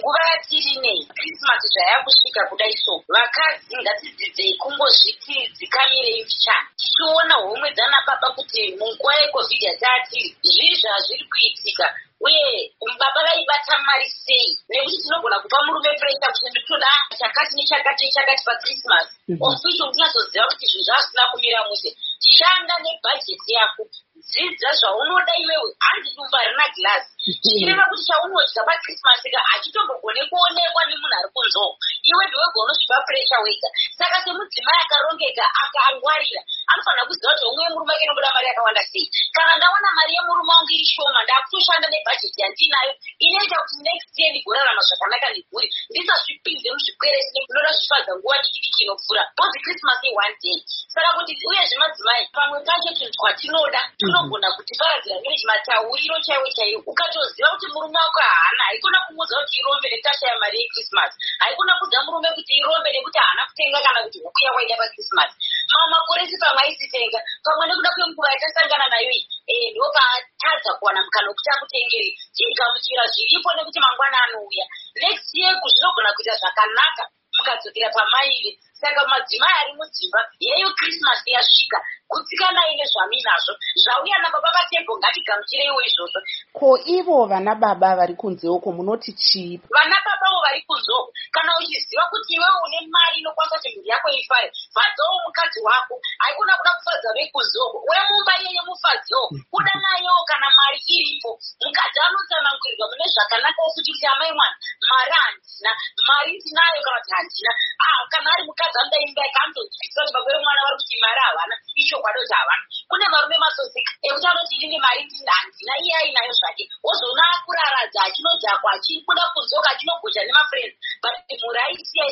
nguva yatiri nei Christmas zvayakusvika kudai so vakadzi ngatidzidzei kungozviti dzikamirei mbichana tichiona homwe dzana baba kuti munguva yecovid yatatiri zvii zvazviri kuitika uye baba vaibata mari sei nekuti tinogona kupa murume pressure kuti nditoda chakati nechakati paChristmas ofisho unazoziva kuti zvinhu zvazvina kumira mushe shanda nebhajeti yako dzidza zvaunoda iwewe handi dumba rina glasi chireva kuti chaunodya paChristmas hachitogogone kuonekwa nemunhu ari kunzoo iwe ndiwegona unosvipa pressure wega saka semudzimai akarongeka akangwarira anofanira kuziva kuti omwe murume ake nobuda mari yakawanda sei kana ndaona mari yemurume wangu iri shoma ndakutoshanda nebhajeti yandinayo inoita kuti next year ndigorarama zvakanaka nemhuri ndisazvipinze muzvikwere zvinoda zvifadza nguva diki inopfuura bcause Christmas one day saka kuti uyezve madzimai pamwe pacho chinhu twatinoda tinogona kutiparadzira nezvimatauriro chaiwo ukatoziva kuti murume wako haana haikona kumuudza kuti irombe netashaya mari yeChristmas haikona kuudza murume kuti irombe nekuti haana kutenga kana kuti huku yawaida paChristmas mamwe makore esi pamwe aisitenga pamwe nekuda kwenguva yatasangana nayo iyi ndo paatadza kuwana mukana wekuti akutengeri chigamuchira zviripo nekuti mangwana anouya next year kuzvinogona kuita zvakanaka mukadzokera pamaive saka madzimai ari mudzimba yeyo Christmas yasvika kutsikanai nezvaminazvo zvauya nababa vatembo ngatigamuchireiwo izvozvo. Ko ivo vana baba vari kunzeuko munoti chii? Vana babavo vari kunzeuko kana uchiziva kuti iwewe une mari inokwanisa kuti mhuri yako ifare fadzawo mukadzi wako haikona kuda kufadza vekunzeuko wemumba yeye mufadzewo kuda nayo kana mari iripo mukadzi anotsanangurirwa mune zvakanaka kuti amai mwana mari handina mari ndinayo kana kuti handina kana ari mukadzi anoda imba yakamutozivisa kuti baba vemwana vari kuti mari havana icho kwadoti havana kune varume masozika ekuti anoti inini mari handina iye ainayo zvake wozoona akuraradza achinodhakwa achikuda kunzoka achinogozha nemafriends but mhuri aisiya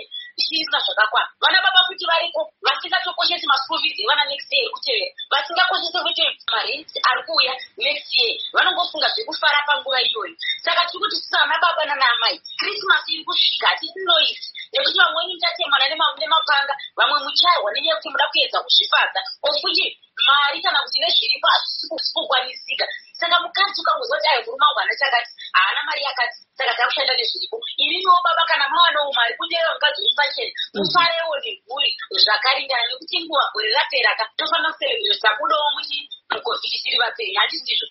isina zvakakwana. Vana baba kuti variko vasingatokoshesi maschool fees evana next year kutevera vasingakoshesi kuti marenti ari kuuya next year vanongofunga zvekufara panguva iyoyo saka tiri kuti vana baba nanamai Christmas iri kusvika hatinoisi nekuti vamweni muchatemana nemapanga vamwe muchairwa nenyaya yekuti muda kuedza kuzvifadza ofuti mari kana kuti nezviripo hazvisi kukwanisika saka mukadzi ukangozva kuti ayo murume wangu haana chakati haana mari yakati saka takushanda nezviripo ininiwo baba kana mawanawo mari kutevera mukadzi umufasheni mufarewo nemhuri zvakaringana nekuti nguva gore raperaka tofanira kuserebhireta budowo mucovid tiri vaperi handisi ndizvo